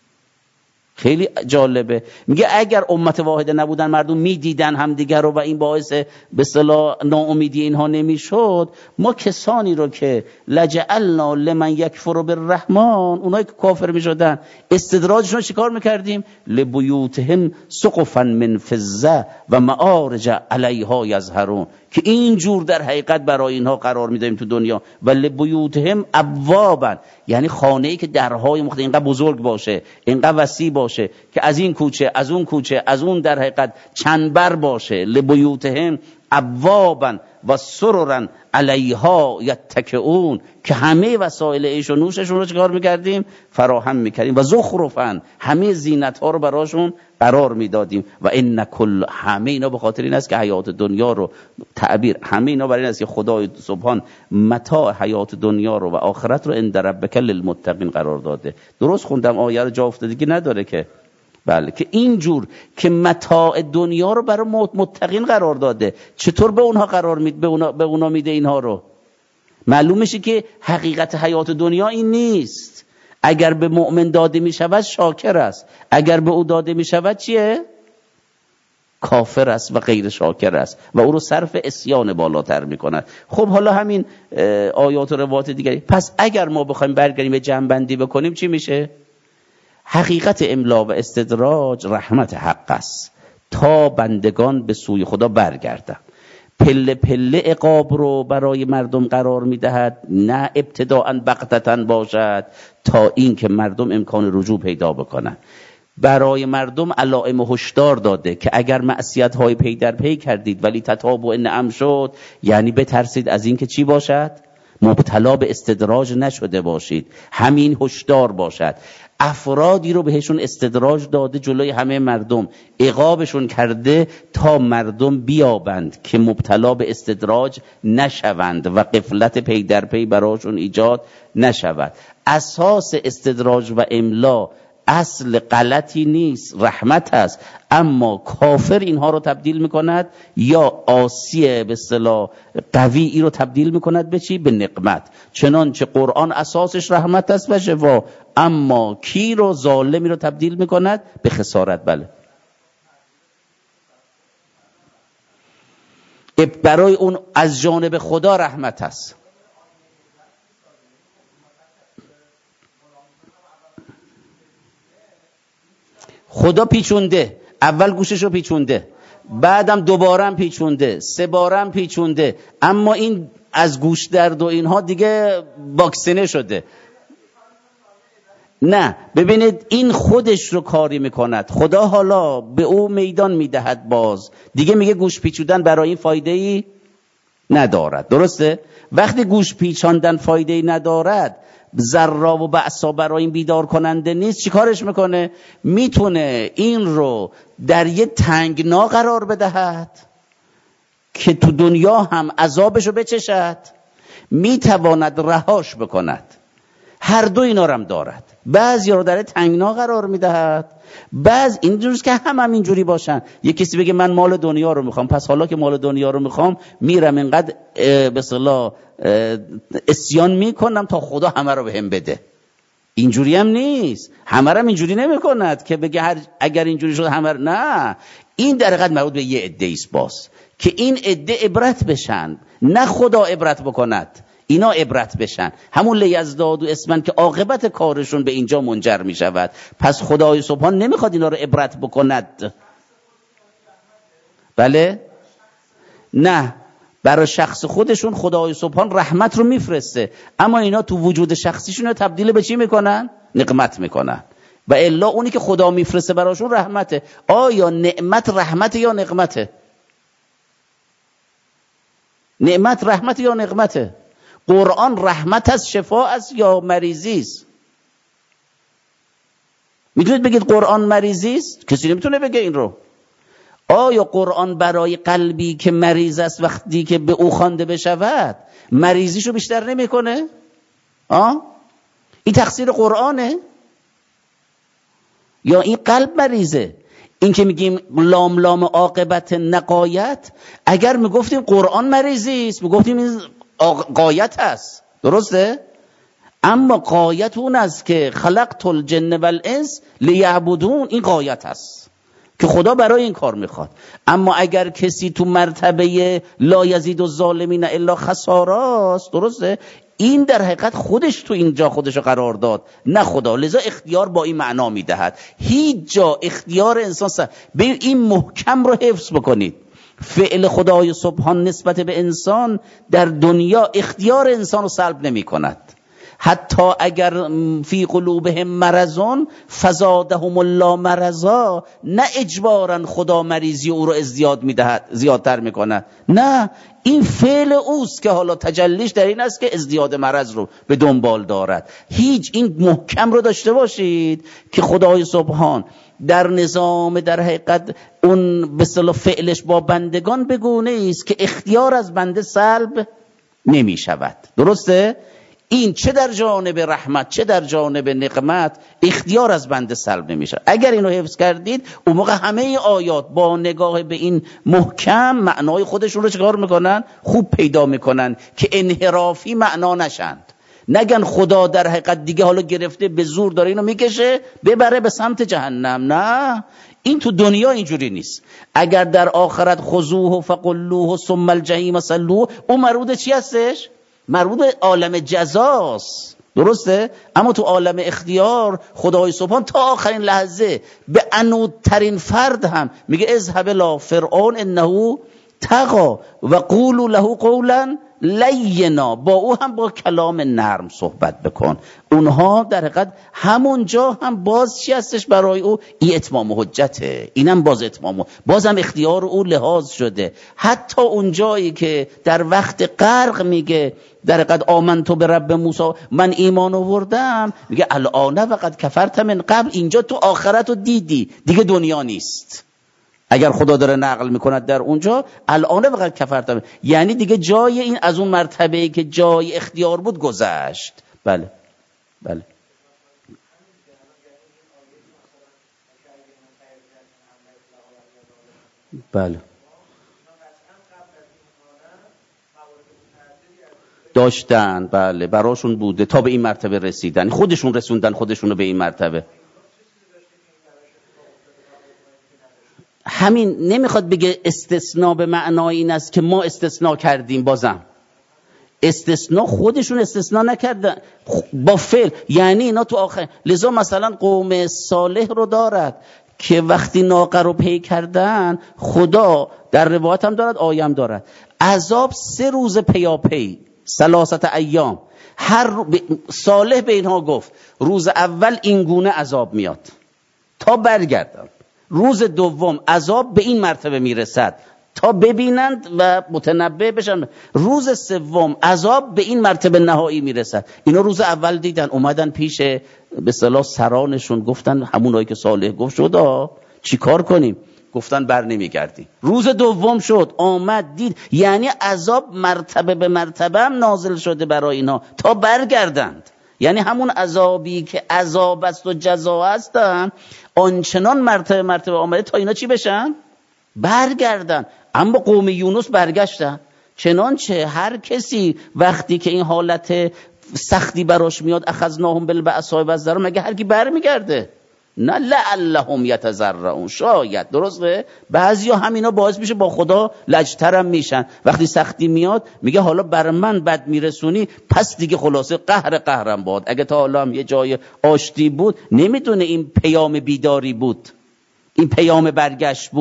خیلی جالبه. میگه اگر امت واحده نبودن، مردم میدیدن همدیگر رو و این باعث به اصطلاح ناامیدی اینها نمیشد، ما کسانی رو که لجعلنا لمن یکفر بالرحمن، اونایی که کافر میشدن استدراجشون رو چیکار میکردیم؟ لبیوتهم سقفا من فضه و معارج علیها یظهرون، که اینجور در حقیقت برای اینها قرار میدیم تو دنیا. و لبیوتهم ابوابا، یعنی خانه‌ای که درهای مختلف اینقدر بزرگ باشه، اینقدر وسیع باشه که از این کوچه از اون کوچه از اون در حقیقت چندبر باشه. لبیوتهم ابوابا و سررا علیها یتکئون، که همه وسایل عیش و نوششون رو چیکار میکردیم؟ فراهم میکردیم. و زخرفا، همه زینت ها رو براشون قرار میدادیم. و ان کل، همه اینا به خاطر این است که حیات دنیا رو تعبیر، همه اینا برای این است که خدای سبحان متاع حیات دنیا رو و آخرت رو عند ربک للمتقین قرار داده. درست خوندم آیه رو؟ جا افتادگی نداره که بله، که اینجور که متاع دنیا رو برای متقین قرار داده. چطور به اونها قرار میده؟ به اونا میده اینها رو؟ معلوم میشه که حقیقت حیات دنیا این نیست. اگر به مؤمن داده میشود شاکر است، اگر به او داده میشود چیه؟ کافر است و غیر شاکر است و او رو صرف عصیان بالاتر میکند. خب حالا همین آیات و روایات دیگری. پس اگر ما بخوایم برگردیم به جمع‌بندی بکنیم چی میشه؟ حقیقت املا و استدراج رحمت حق است تا بندگان به سوی خدا برگردن. پله پله عقاب رو برای مردم قرار میدهد، نه ابتداءً بغتةً باشد، تا این که مردم امکان رجوع پیدا بکنن. برای مردم علائم هشدار داده که اگر معصیت های پی در پی کردید ولی تتابع نعم شد، یعنی بترسید از این که چی باشد؟ مبتلا به استدراج نشده باشید. همین هشدار باشد. افرادی رو بهشون استدراج داده جلوی همه مردم، عقابشون کرده تا مردم بیابند که مبتلا به استدراج نشوند و غفلت پی در پی براشون ایجاد نشود. اساس استدراج و املا اصل غلطی نیست، رحمت است، اما کافر اینها رو تبدیل میکند یا عاصی به اصطلاح قوی ای رو تبدیل میکند به چی؟ به نقمت. چنانچه قرآن اساسش رحمت است و شفا، اما کی رو؟ ظالمی رو تبدیل میکند به خسارت. بله، برای اون از جانب خدا رحمت است. خدا پیچونده، اول گوششو پیچونده، بعدم دوبارم پیچونده، سه بارم پیچونده، اما این از گوش درد و اینها دیگه واکسینه شده. نه، ببینید این خودش رو کاری میکند. خدا حالا به او میدان میدهد، باز دیگه میگه گوش پیچوندن برای این فایده ای ندارد. درسته؟ وقتی گوش پیچاندن فایده ای ندارد، ذرا و بعصا برای این بیدار کننده نیست، چی کارش میکنه؟ میتونه این رو در یه تنگنا قرار بدهد که تو دنیا هم عذابشو بچشد، میتواند رهاش بکند. هر دو اینا رو هم دارد. بعضی رو در تنگنا قرار میدهد، بعض اینجوریست که هم اینجوری باشن. یه کسی بگه من مال دنیا رو میخوام، پس حالا که مال دنیا رو میخوام میرم اینقدر به اصطلاح عصیان میکنم تا خدا همه رو بهم بده. اینجوری هم نیست، همه رو اینجوری نمیکند که بگه اگر اینجوری شد همه. نه، این در حقیقت مربوط به یه عده است باز، که این عده عبرت بشن، نه خدا عبرت بکند، اینا عبرت بشن. همون لیزدادو اسمن که عاقبت کارشون به اینجا منجر می شود. پس خدای سبحان نمیخواد اینا رو عبرت بکند. بله؟ نه، برای شخص خودشون خدای سبحان رحمت رو میفرسته، اما اینا تو وجود شخصیشون رو تبدیل به چی میکنن؟ نقمت میکنن. و الا اونی که خدا میفرسته براشون رحمته. آیا نعمت رحمته یا نقمته؟ نعمت رحمته یا نقمته؟ قرآن رحمت است، شفا است یا مریضی است؟ میتونید بگید قرآن مریضی است؟ کسی نمیتونه بگه این رو. آیا قرآن برای قلبی که مریض است وقتی که به او خوانده بشود مریضیشو بیشتر نمیکنه؟ این تقصیر قرآنه یا این قلب مریضه؟ این که میگیم لام لام عاقبت نقایت، اگر میگفتیم قرآن مریضی است میگفتیم این غایت هست، درسته؟ اما غایت اون است که خلقت الجن والانس لیعبدون، این غایت هست که خدا برای این کار میخواد. اما اگر کسی تو مرتبه لا یزید الظالمین الا خساراست، درسته؟ این در حقیقت خودش تو اینجا خودشو قرار داد، نه خدا. لذا اختیار با این معنا میدهد. هیچ جا اختیار انسان به این محکم رو حفظ بکنید. فعل خدای سبحان نسبت به انسان در دنیا اختیار انسان رو سلب نمی کند. حتی اگر فی قلوبهم مرضون فزادهم الله مرضا، نه اجبارا خدا مریضی او رو ازدیاد میدهد، زیادتر میکند، نه، این فعل اوست که حالا تجلیش در این است که ازدیاد مرض رو به دنبال دارد. هیچ، این محکم رو داشته باشید که خدای سبحان در نظام در حقیقت اون به اصطلاح فعلش با بندگان بگونه است که اختیار از بنده سلب نمی شود، درسته؟ این چه در جانب رحمت چه در جانب نقمت اختیار از بنده سلب نمیشه. اگر اینو حفظ کردید اون موقع همه آیات با نگاه به این محکم معنای خودشون رو چکار میکنن؟ خوب پیدا میکنن که انحرافی معنا نشند. نگن خدا در حقیقت دیگه حالا گرفته به زور داره اینو میکشه ببره به سمت جهنم. نه، این تو دنیا اینجوری نیست. اگر در آخرت خذوه فقلوه ثم الجحیم صلوه، اون مربوط چی هستش؟ مربوط به عالم جزاست، درسته؟ اما تو عالم اختیار خدای سبحان تا آخرین لحظه به عنودترین فرد هم میگه اذهب الی فرعون انه طغی و قولوا له قولا لینا، با او هم با کلام نرم صحبت بکن. اونها در حقیقت همونجا هم باز چی هستش برای او؟ این اتمام حجته، اینم باز اتمام، بازم اختیار او لحاظ شده. حتی اون جایی که در وقت غرق میگه در حقیقت آمنت به رب موسی، من ایمان آوردم، میگه الان وقد کفرت من قبل، اینجا تو آخرت رو دیدی، دیگه دنیا نیست. اگر خدا داره نقل میکند در اونجا الان وقت کفرتم، یعنی دیگه جای این از اون مرتبه‌ای که جای اختیار بود گذشت. بله بله بله داشتن، بله براشون بوده تا به این مرتبه رسیدن، خودشون رسوندن خودشونو به این مرتبه. همین نمیخواد بگه استثناء به معنای این است که ما استثناء کردیم، بازم استثناء خودشون استثناء نکردن با فعل، یعنی اینا تو آخر. لذا مثلا قوم صالح رو دارد که وقتی ناقه رو پی کردن، خدا در روایت هم دارد آیه هم دارد عذاب 3 روز پیاپی، 3 ایام. صالح به اینها گفت روز اول این گونه عذاب میاد تا برگردن، روز دوم عذاب به این مرتبه میرسد تا ببینند و متنبه بشن، روز سوم عذاب به این مرتبه نهایی میرسد. اینا روز اول دیدن، اومدن پیش به اصطلاح سرانشون، گفتن همونایی که صالح گفت شد چی کار کنیم؟ گفتن بر نمیگردیم. روز دوم شد، آمد دید، یعنی عذاب مرتبه به مرتبه هم نازل شده برای اینا تا برگردند. یعنی همون عذابی که عذاب است و جزا هستن آنچنان مرتبه آمده تا اینا چی بشن؟ برگردن. اما قوم یونس برگشتن. چنانچه هر کسی وقتی که این حالت سختی براش میاد اخذناهم بالبأساء والضراء، مگه هر کی برمیگرده؟ نه، لعلهم یتضرعون، شاید، درسته؟ بعضیا همینا باعث میشه با خدا لجترم میشن. وقتی سختی میاد میگه حالا بر من بد میرسونی، پس دیگه خلاصه قهرم باد. اگه تا حالا هم یه جای آشتی بود، نمیدونه این پیام بیداری بود، این پیام برگشت بود.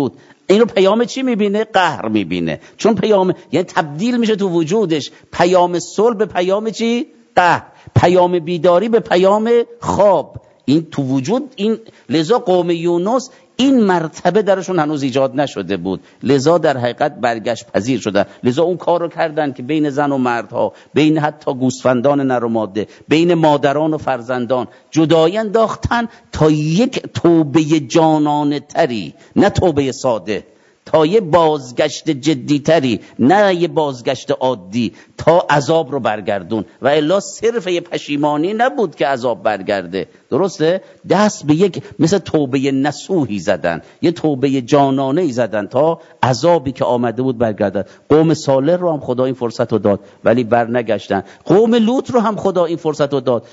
اینو پیام چی میبینه؟ قهر میبینه. چون پیام یعنی تبدیل میشه تو وجودش پیام صلح به پیام چی؟ قهر. پیام بیداری به پیام خواب. این تو وجود این، لذا قوم یونس این مرتبه درشون هنوز ایجاد نشده بود، لذا در حقیقت برگشت پذیر شدن. لذا اون کار رو کردن که بین زن و مردها، بین حتی گوسفندان نر و ماده، بین مادران و فرزندان جدایی انداختن تا یک توبه جانانه تری، نه توبه ساده، تا یه بازگشت جدی تری، نه یه بازگشت عادی، تا عذاب رو برگردون. و الا صرف یه پشیمانی نبود که عذاب برگرده، درسته؟ دست به یک مثل توبه نصوحی زدن، یه توبه جانانه‌ای زدن تا عذابی که آمده بود برگردد. قوم صالح رو هم خدا این فرصت رو داد ولی برنگشتن. قوم لوط رو هم خدا این فرصت رو داد.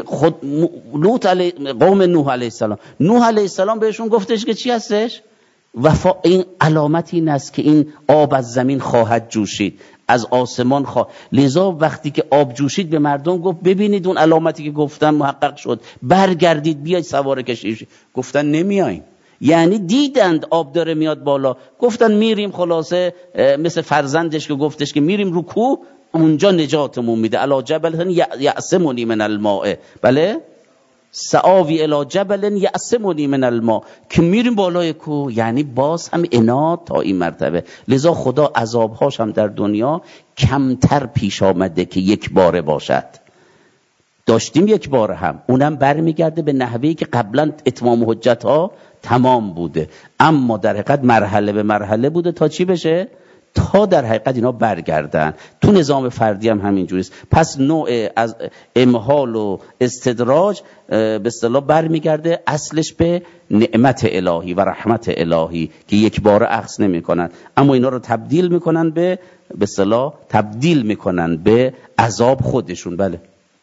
قوم نوح علیه السلام، نوح علیه السلام بهشون گفتش که چی هستش؟ وفا. این علامتی این است که این آب از زمین خواهد جوشید، از آسمان لذا وقتی که آب جوشید به مردم گفت ببینید اون علامتی که گفتم محقق شد، برگردید بیاید سوار کشتی. گفتن نمیاییم. یعنی دیدند آب داره میاد بالا، گفتن میریم. خلاصه مثل فرزندش که گفتش که میریم رو کوه، اونجا نجاتمون میده. علی جبل یعصمنی من الماء، بله، سآوی الی جبل یعصمنی من الماء، که میریم بالای کوه. یعنی باز هم عناد تا این مرتبه. لذا خدا عذابهاش هم در دنیا کمتر پیش آمده که یک باره باشد. داشتیم یک باره هم، اونم برمیگرده به نحوهی که قبلا اتمام حجت ها تمام بوده، اما در حقیقت مرحله به مرحله بوده تا چی بشه؟ تا در حقیقت اینا برگردن. تو نظام فردی هم همینجوریست. پس نوع از امهال و استدراج به اصطلاح برمیگرده اصلش به نعمت الهی و رحمت الهی که یک بار اخذ نمیکنن، اما اینا رو تبدیل میکنن به اصطلاح تبدیل میکنن به عذاب خودشون. بله.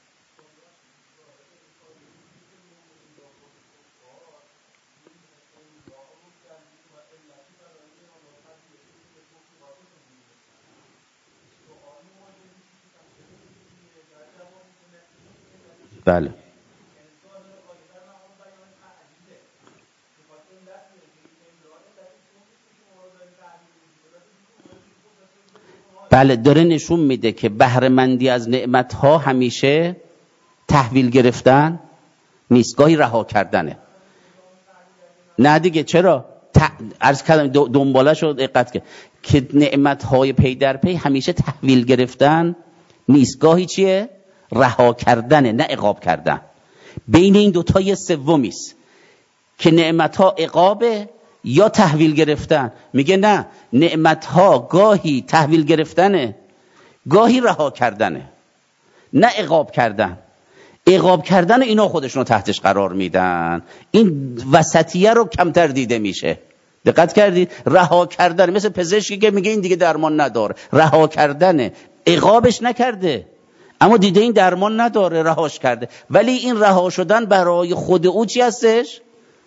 بله. بله داره نشون میده که بهره‌مندی از نعمت‌ها همیشه تحویل گرفتن نیست، گاهی رها کردنه. نه دیگه، چرا؟ عرض کردم دنبالش رو دقت که نعمت‌های پی در پی همیشه تحویل گرفتن نیست، گاهی چیه؟ رها کردنه، نه عقاب کردن. بین این دوتا یه سومیست که نعمت‌ها عقابه یا تحویل گرفتن. میگه نه، نعمت‌ها گاهی تحویل گرفتنه، گاهی رها کردنه، نه عقاب کردن. عقاب کردن اینا خودشونو تحتش قرار میدن، این وسطیه رو کمتر دیده میشه. دقت کردید؟ رها کردن مثل پزشکی که میگه این دیگه درمان نداره، رها کردنه، عقابش نکرده اما دیده این درمان نداره، رهاش کرده. ولی این رها شدن برای خود او چی هستش؟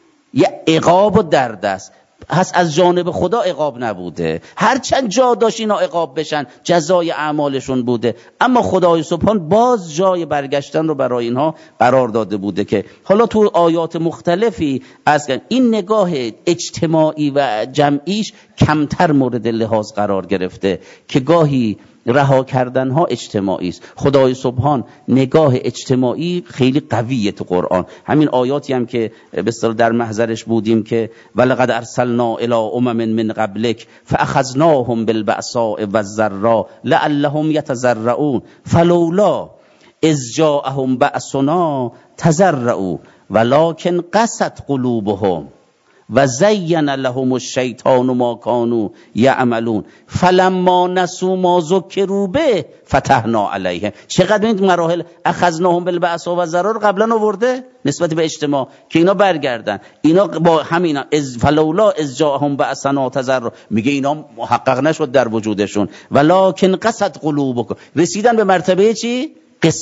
یه عقاب و درد است. پس از جانب خدا عقاب نبوده، هرچند جا داشت اینا عقاب بشن، جزای اعمالشون بوده، اما خدای سبحان باز جای برگشتن رو برای اینها قرار داده بوده. که حالا تو آیات مختلفی از این نگاه اجتماعی و جمعیش کمتر مورد لحاظ قرار گرفته که گاهی رها کردن ها اجتماعی است. خدای سبحان نگاه اجتماعی خیلی قویه تو قرآن. همین آیاتی هم که به اصطلاح در محضرش بودیم که ولقد ارسلنا الی امم من قبلک فاخذناهم بالبأساء والضراء لعلهم یتضرعون فلولا اذ جاءهم بأسنا تضرعوا ولكن قست قلوبهم و زین لهم الشیطان ما کانوا یعملون فلما نسوا ما ذکروا به فتحنا علیهم. چقدر این مراحل اخذناهم بالبأساء والضراء رو قبلا آورده نسبت به اجتماع که اینا برگردن. اینا با همینا فلولا اذ جاءهم بأسنا تضرعوا، میگه اینا محقق نشد در وجودشون، ولکن قست قلوبکم، رسیدن به مرتبه چی؟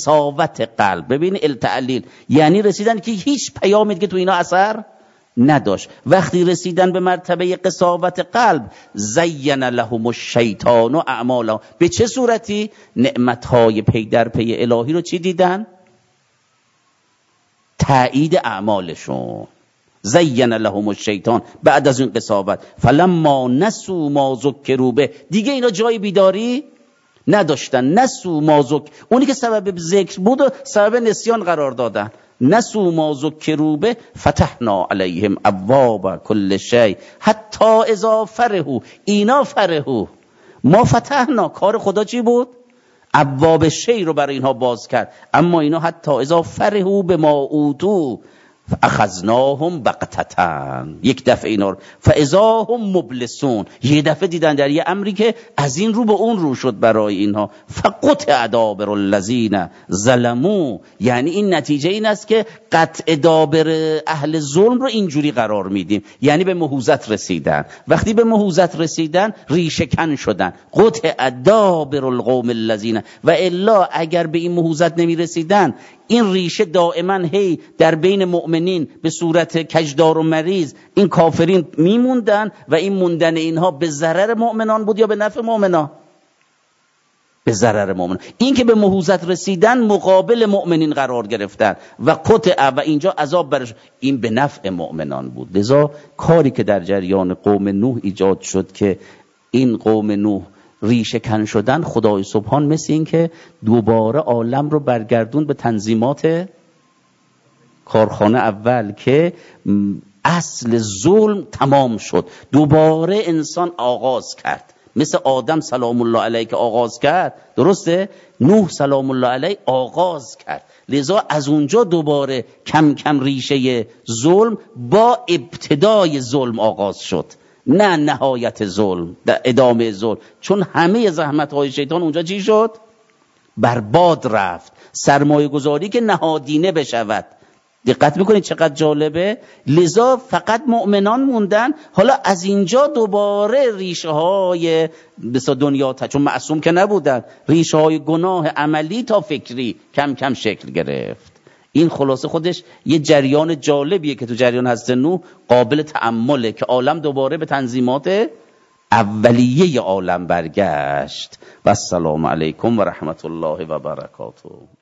قساوت قلب. ببین التعلیل یعنی رسیدن که هیچ پیامی که تو اینا اثر نداشت. وقتی رسیدن به مرتبه قساوت قلب، زین لهم الشیطان و اعمالهم. به چه صورتی؟ نعمتهای پی در پی الهی رو چی دیدن؟ تایید اعمالشون. زین لهم الشیطان، بعد از اون قساوت، فلما نسوا ما ذکروا به، دیگه اینا جای بیداری نداشتن. نسوا ما اونی که سبب ذکر بود و سبب نسیان قرار دادن. نسوا ما ذکروا به فتحنا علیهم ابواب کل شیء حتی اذا فرحوا، اینا فرحوا، ما فتحنا، کار خدا چی بود؟ ابواب شی رو برای اینها باز کرد، اما اینا حتی اذا فرحوا بما اوتوا اخذناهم بغتة، یک دفعه اینا رو فاذا هم مبلسون، یه دفعه دیدن در یه امری که از این رو به اون رو شد برای اینها. فقطع دابر الذین ظلموا، یعنی این نتیجه این است که قطع دابر اهل ظلم رو اینجوری قرار میدیم، یعنی به مهوزت رسیدن. وقتی به مهوزت رسیدن ریشه کن شدن. قطع دابر القوم الذین، و الا اگر به این مهوزت نمی رسیدن این ریشه دائما هی در بین مؤمنین به صورت کجدار و مریض این کافرین میموندن و این موندن اینها به ضرر مؤمنان بود یا به نفع مؤمنان؟ به ضرر مؤمنان. این که به مهوزت رسیدن مقابل مؤمنین قرار گرفتن و قطع و اینجا عذاب برش، این به نفع مؤمنان بود. لذا کاری که در جریان قوم نوح ایجاد شد که این قوم نوح ریشه کن شدن، خدای سبحان مثل این که دوباره عالم رو برگردون به تنظیمات کارخانه اول که اصل ظلم تمام شد، دوباره انسان آغاز کرد، مثل آدم سلام الله علیه که آغاز کرد، درسته؟ نوح سلام الله علیه آغاز کرد. لذا از اونجا دوباره کم کم ریشه ظلم با ابتدای ظلم آغاز شد، نه نهایت ظلم، ادامه ظلم. چون همه زحمت‌های شیطان اونجا چی شد؟ برباد رفت. سرمایه گذاری که نهادینه بشود. دقت میکنید چقدر جالبه؟ لذا فقط مؤمنان موندن. حالا از اینجا دوباره ریشه های بسا دنیا چون معصوم که نبودن، ریشه های گناه عملی تا فکری کم کم شکل گرفت. این خلاصه خودش یه جریان جالبیه که تو جریان حضرت نوح قابل تأمله که عالم دوباره به تنظیمات اولیه عالم برگشت. و السلام علیکم و رحمت الله و برکاته.